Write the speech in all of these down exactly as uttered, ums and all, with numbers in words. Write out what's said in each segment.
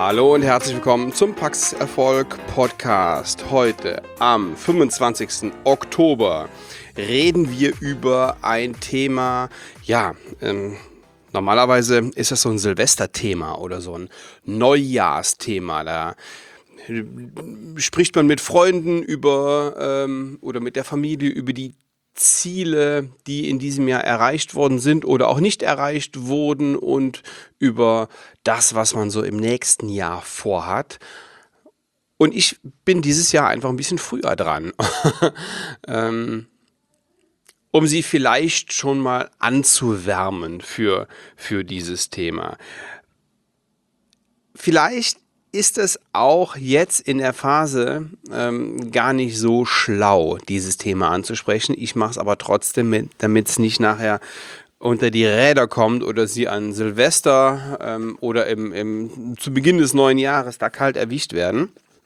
Hallo und herzlich willkommen zum Praxiserfolg Podcast. Heute am fünfundzwanzigsten Oktober reden wir über ein Thema, ja, ähm, normalerweise ist das so ein Silvesterthema oder so ein Neujahrsthema. Da spricht man mit Freunden über ähm, oder mit der Familie über die Ziele, die in diesem Jahr erreicht worden sind oder auch nicht erreicht wurden und über das, was man so im nächsten Jahr vorhat. Und ich bin dieses Jahr einfach ein bisschen früher dran, ähm, um Sie vielleicht schon mal anzuwärmen für, für dieses Thema. Vielleicht ist es auch jetzt in der Phase ähm, gar nicht so schlau, dieses Thema anzusprechen. Ich mache es aber trotzdem, damit es nicht nachher unter die Räder kommt oder Sie an Silvester ähm, oder im, im, zu Beginn des neuen Jahres da kalt erwischt werden.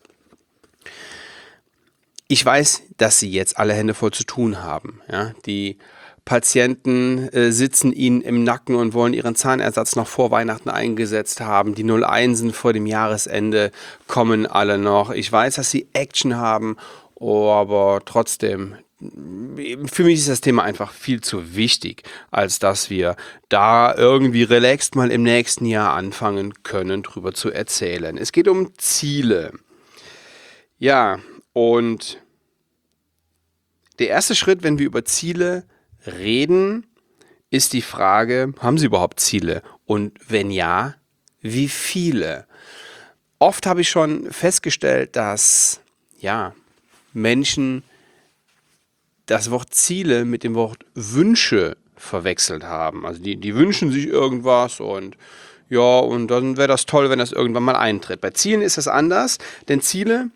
Ich weiß, dass Sie jetzt alle Hände voll zu tun haben. Ja? Die Patienten äh, sitzen Ihnen im Nacken und wollen ihren Zahnersatz noch vor Weihnachten eingesetzt haben. Die null Einsen vor dem Jahresende kommen alle noch. Ich weiß, dass Sie Action haben, oh, aber trotzdem, für mich ist das Thema einfach viel zu wichtig, als dass wir da irgendwie relaxed mal im nächsten Jahr anfangen können, drüber zu erzählen. Es geht um Ziele. Ja, und der erste Schritt, wenn wir über Ziele reden, ist die Frage, haben Sie überhaupt Ziele? Und wenn ja, wie viele? Oft habe ich schon festgestellt, dass ja, Menschen das Wort Ziele mit dem Wort Wünsche verwechselt haben. Also die, die wünschen sich irgendwas und ja, und dann wäre das toll, wenn das irgendwann mal eintritt. Bei Zielen ist das anders, denn Ziele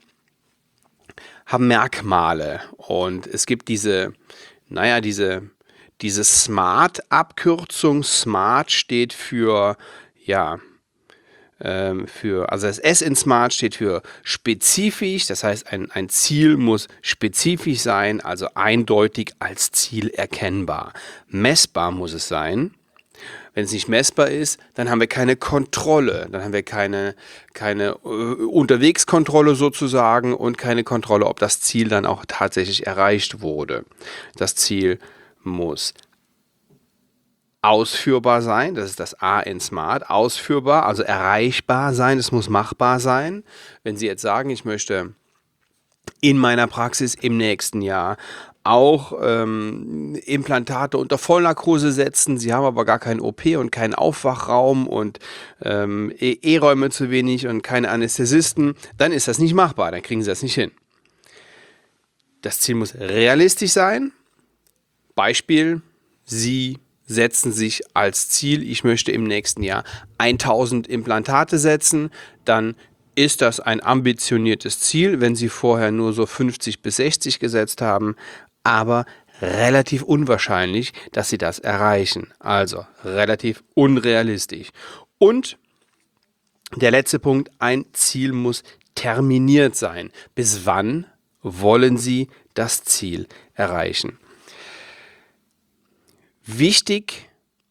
haben Merkmale und es gibt diese, naja, diese Diese SMART-Abkürzung, SMART steht für, ja, ähm, für, also das S in SMART steht für spezifisch, das heißt, ein, ein Ziel muss spezifisch sein, also eindeutig als Ziel erkennbar. Messbar muss es sein. Wenn es nicht messbar ist, dann haben wir keine Kontrolle, dann haben wir keine, keine äh, Unterwegskontrolle sozusagen und keine Kontrolle, ob das Ziel dann auch tatsächlich erreicht wurde. Das Ziel muss ausführbar sein, das ist das A in SMART, ausführbar, also erreichbar sein, es muss machbar sein. Wenn Sie jetzt sagen, ich möchte in meiner Praxis im nächsten Jahr auch ähm, Implantate unter Vollnarkose setzen, Sie haben aber gar keinen O P und keinen Aufwachraum und ähm, E-Räume zu wenig und keine Anästhesisten, dann ist das nicht machbar, dann kriegen Sie das nicht hin. Das Ziel muss realistisch sein. Beispiel, Sie setzen sich als Ziel, ich möchte im nächsten Jahr tausend Implantate setzen, dann ist das ein ambitioniertes Ziel, wenn Sie vorher nur so fünfzig bis sechzig gesetzt haben, aber relativ unwahrscheinlich, dass Sie das erreichen. Also relativ unrealistisch. Und der letzte Punkt, ein Ziel muss terminiert sein. Bis wann wollen Sie das Ziel erreichen? Wichtig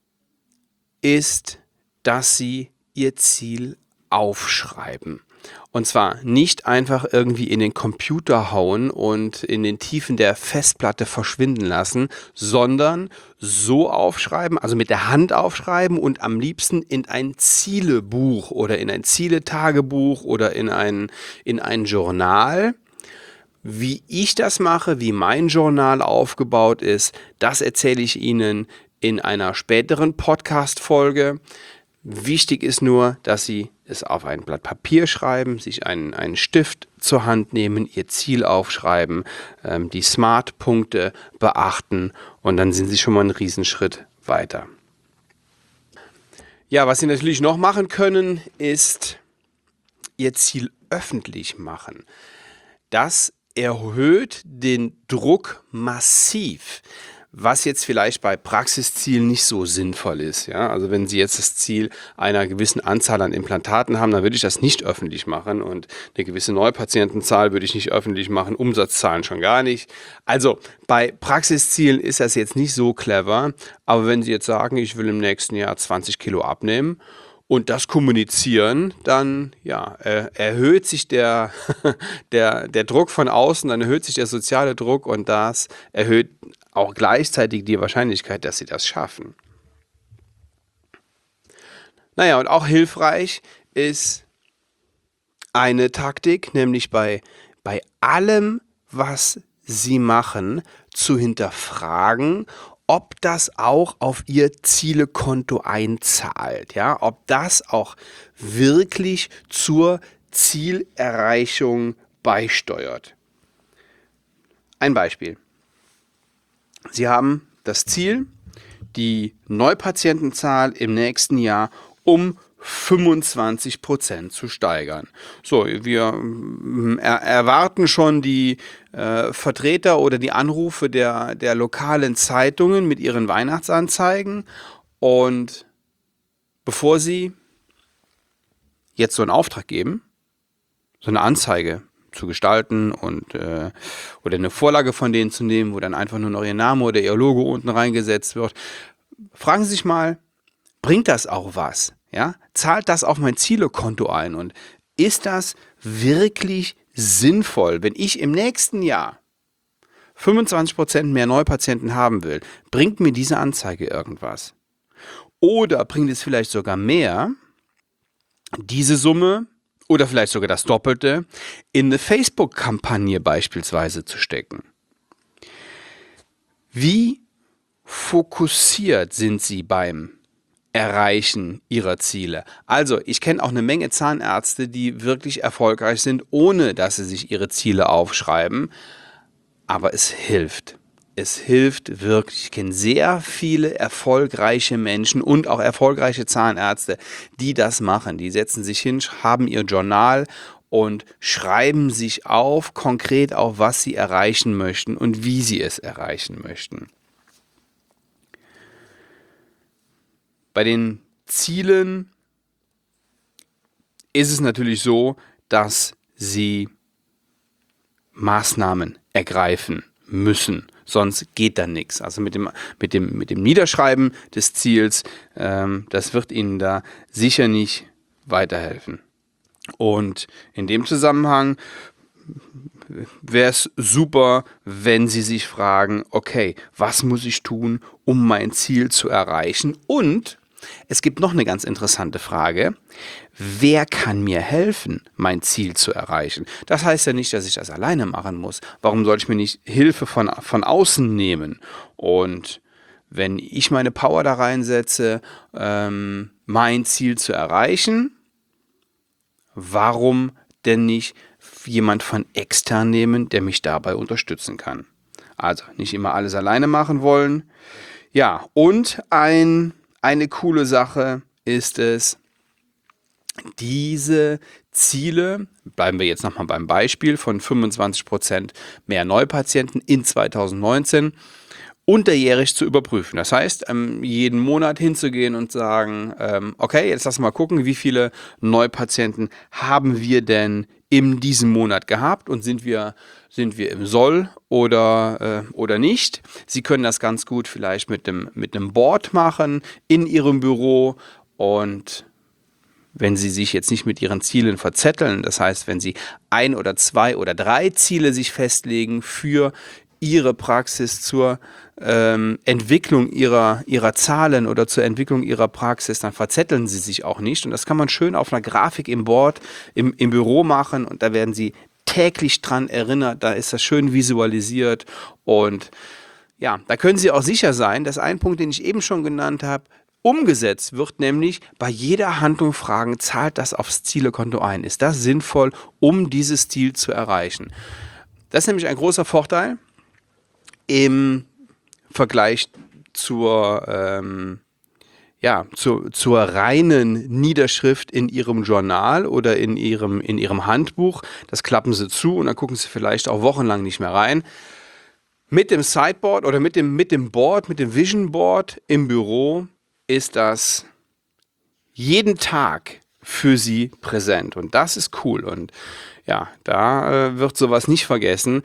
ist, dass Sie Ihr Ziel aufschreiben. Und zwar nicht einfach irgendwie in den Computer hauen und in den Tiefen der Festplatte verschwinden lassen, sondern so aufschreiben, also mit der Hand aufschreiben und am liebsten in ein Zielebuch oder in ein Zieletagebuch oder in ein, in ein Journal. Wie ich das mache, wie mein Journal aufgebaut ist, das erzähle ich Ihnen in einer späteren Podcast-Folge. Wichtig ist nur, dass Sie es auf ein Blatt Papier schreiben, sich einen, einen Stift zur Hand nehmen, Ihr Ziel aufschreiben, ähm, die SMART-Punkte beachten und dann sind Sie schon mal einen Riesenschritt weiter. Ja, was Sie natürlich noch machen können, ist Ihr Ziel öffentlich machen. Das erhöht den Druck massiv, was jetzt vielleicht bei Praxiszielen nicht so sinnvoll ist. Ja? Also wenn Sie jetzt das Ziel einer gewissen Anzahl an Implantaten haben, dann würde ich das nicht öffentlich machen und eine gewisse Neupatientenzahl würde ich nicht öffentlich machen, Umsatzzahlen schon gar nicht. Also bei Praxiszielen ist das jetzt nicht so clever, aber wenn Sie jetzt sagen, ich will im nächsten Jahr zwanzig Kilo abnehmen und das kommunizieren, dann ja, äh, erhöht sich der, der, der Druck von außen, dann erhöht sich der soziale Druck und das erhöht auch gleichzeitig die Wahrscheinlichkeit, dass sie das schaffen. Naja, und auch hilfreich ist eine Taktik, nämlich bei, bei allem, was Sie machen, zu hinterfragen, ob das auch auf Ihr Zielekonto einzahlt, ja, ob das auch wirklich zur Zielerreichung beisteuert. Ein Beispiel. Sie haben das Ziel, die Neupatientenzahl im nächsten Jahr um fünfundzwanzig Prozent zu steigern. So, wir er erwarten schon die äh, Vertreter oder die Anrufe der, der lokalen Zeitungen mit ihren Weihnachtsanzeigen, und bevor Sie jetzt so einen Auftrag geben, so eine Anzeige zu gestalten und äh, oder eine Vorlage von denen zu nehmen, wo dann einfach nur noch Ihr Name oder Ihr Logo unten reingesetzt wird, fragen Sie sich mal, bringt das auch was? Ja? Zahlt das auf mein Zielekonto ein? Und ist das wirklich sinnvoll, wenn ich im nächsten Jahr fünfundzwanzig Prozent mehr Neupatienten haben will? Bringt mir diese Anzeige irgendwas? Oder bringt es vielleicht sogar mehr, diese Summe oder vielleicht sogar das Doppelte in eine Facebook-Kampagne beispielsweise zu stecken? Wie fokussiert sind Sie beim Erreichen Ihrer Ziele? Also, ich kenne auch eine Menge Zahnärzte, die wirklich erfolgreich sind, ohne dass sie sich ihre Ziele aufschreiben. Aber es hilft. Es hilft wirklich. Ich kenne sehr viele erfolgreiche Menschen und auch erfolgreiche Zahnärzte, die das machen. Die setzen sich hin, haben ihr Journal und schreiben sich auf, konkret auf, was sie erreichen möchten und wie sie es erreichen möchten. Bei den Zielen ist es natürlich so, dass Sie Maßnahmen ergreifen müssen, sonst geht da nichts. Also mit dem, mit dem, mit dem Niederschreiben des Ziels, ähm, das wird Ihnen da sicher nicht weiterhelfen. Und in dem Zusammenhang wäre es super, wenn Sie sich fragen, okay, was muss ich tun, um mein Ziel zu erreichen? Und es gibt noch eine ganz interessante Frage. Wer kann mir helfen, mein Ziel zu erreichen? Das heißt ja nicht, dass ich das alleine machen muss. Warum soll ich mir nicht Hilfe von, von außen nehmen? Und wenn ich meine Power da reinsetze, ähm, mein Ziel zu erreichen, warum denn nicht jemand von extern nehmen, der mich dabei unterstützen kann? Also nicht immer alles alleine machen wollen. Ja, und ein Eine coole Sache ist es, diese Ziele, bleiben wir jetzt nochmal beim Beispiel von fünfundzwanzig Prozent mehr Neupatienten in zweitausendneunzehn, unterjährig zu überprüfen. Das heißt, ähm, jeden Monat hinzugehen und sagen, ähm, okay, jetzt lass mal gucken, wie viele Neupatienten haben wir denn in diesem Monat gehabt und sind wir, sind wir im Soll oder, äh, oder nicht. Sie können das ganz gut vielleicht mit einem, mit einem Board machen in Ihrem Büro, und wenn Sie sich jetzt nicht mit Ihren Zielen verzetteln, das heißt, wenn Sie ein oder zwei oder drei Ziele sich festlegen für Ihre Praxis zur ähm, Entwicklung ihrer, ihrer Zahlen oder zur Entwicklung Ihrer Praxis, dann verzetteln Sie sich auch nicht. Und das kann man schön auf einer Grafik im Board, im, im Büro machen, und da werden Sie täglich dran erinnert, da ist das schön visualisiert, und ja, da können Sie auch sicher sein, dass ein Punkt, den ich eben schon genannt habe, umgesetzt wird, nämlich bei jeder Handlung fragen, zahlt das aufs Zielekonto ein? Ist das sinnvoll, um dieses Ziel zu erreichen? Das ist nämlich ein großer Vorteil im Vergleich zur, ähm, ja, zu, zur reinen Niederschrift in Ihrem Journal oder in Ihrem, in Ihrem Handbuch. Das klappen Sie zu und dann gucken Sie vielleicht auch wochenlang nicht mehr rein. Mit dem Sideboard oder mit dem, mit dem Board, mit dem Vision Board im Büro ist das jeden Tag für Sie präsent, und das ist cool, und ja, da äh, wird sowas nicht vergessen.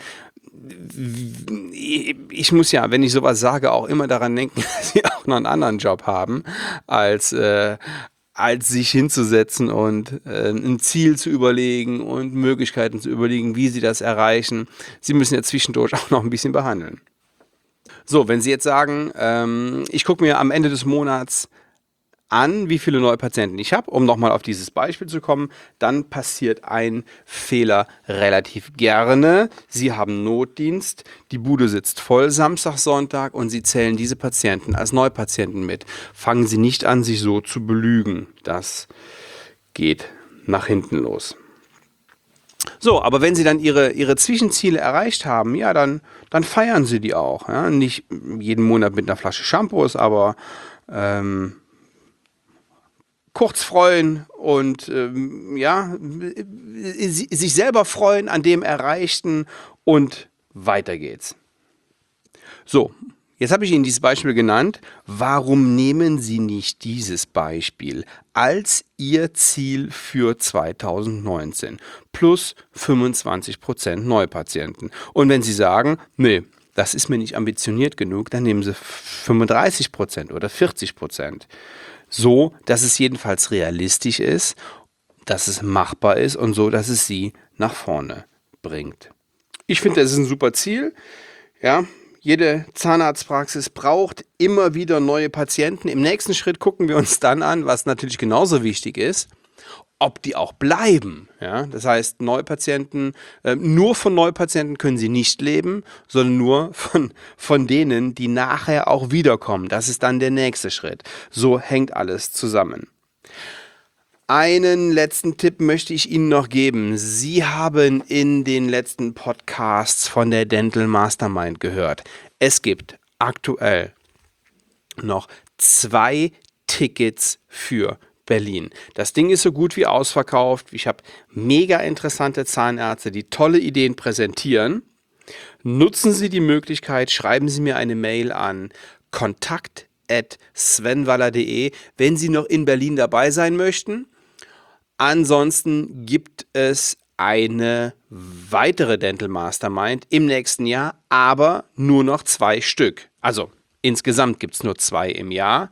Ich muss ja, wenn ich sowas sage, auch immer daran denken, dass Sie auch noch einen anderen Job haben als, äh, als sich hinzusetzen und äh, ein Ziel zu überlegen und Möglichkeiten zu überlegen, wie Sie das erreichen. Sie müssen ja zwischendurch auch noch ein bisschen behandeln. So, wenn Sie jetzt sagen, ähm, ich gucke mir am Ende des Monats an, wie viele neue Patienten ich habe, um nochmal auf dieses Beispiel zu kommen, dann passiert ein Fehler relativ gerne. Sie haben Notdienst, die Bude sitzt voll Samstag, Sonntag und Sie zählen diese Patienten als Neupatienten mit. Fangen Sie nicht an, sich so zu belügen. Das geht nach hinten los. So, aber wenn Sie dann Ihre, Ihre Zwischenziele erreicht haben, ja, dann, dann feiern Sie die auch. Ja? Nicht jeden Monat mit einer Flasche Shampoos, aber ähm, kurz freuen und ähm, ja, sich selber freuen an dem Erreichten und weiter geht's. So, jetzt habe ich Ihnen dieses Beispiel genannt. Warum nehmen Sie nicht dieses Beispiel als Ihr Ziel für zweitausendneunzehn? Plus fünfundzwanzig Prozent Neupatienten. Und wenn Sie sagen, nee, das ist mir nicht ambitioniert genug, dann nehmen Sie fünfunddreißig Prozent oder vierzig Prozent. So, dass es jedenfalls realistisch ist, dass es machbar ist und so, dass es Sie nach vorne bringt. Ich finde, das ist ein super Ziel. Ja, jede Zahnarztpraxis braucht immer wieder neue Patienten. Im nächsten Schritt gucken wir uns dann an, was natürlich genauso wichtig ist, ob die auch bleiben. Ja, das heißt, Neupatienten, äh, nur von Neupatienten können sie nicht leben, sondern nur von, von denen, die nachher auch wiederkommen. Das ist dann der nächste Schritt. So hängt alles zusammen. Einen letzten Tipp möchte ich Ihnen noch geben. Sie haben in den letzten Podcasts von der Dental Mastermind gehört. Es gibt aktuell noch zwei Tickets für Berlin. Das Ding ist so gut wie ausverkauft. Ich habe mega interessante Zahnärzte, die tolle Ideen präsentieren. Nutzen Sie die Möglichkeit, schreiben Sie mir eine Mail an kontakt at svenwaller punkt de, wenn Sie noch in Berlin dabei sein möchten. Ansonsten gibt es eine weitere Dental Mastermind im nächsten Jahr, aber nur noch zwei Stück. Also insgesamt gibt es nur zwei im Jahr.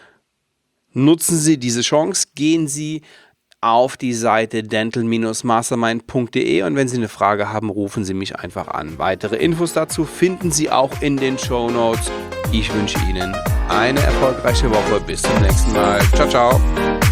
Nutzen Sie diese Chance, gehen Sie auf die Seite dental Bindestrich mastermind punkt de und wenn Sie eine Frage haben, rufen Sie mich einfach an. Weitere Infos dazu finden Sie auch in den Shownotes. Ich wünsche Ihnen eine erfolgreiche Woche. Bis zum nächsten Mal. Ciao, ciao.